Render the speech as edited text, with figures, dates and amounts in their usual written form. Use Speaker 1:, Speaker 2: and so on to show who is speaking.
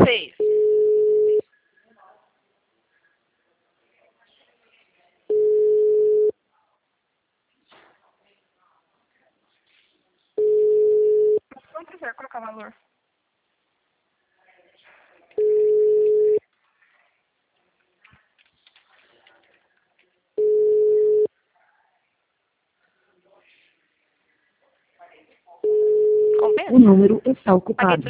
Speaker 1: vocês. Quanto quiser colocar valor.
Speaker 2: O número está ocupado.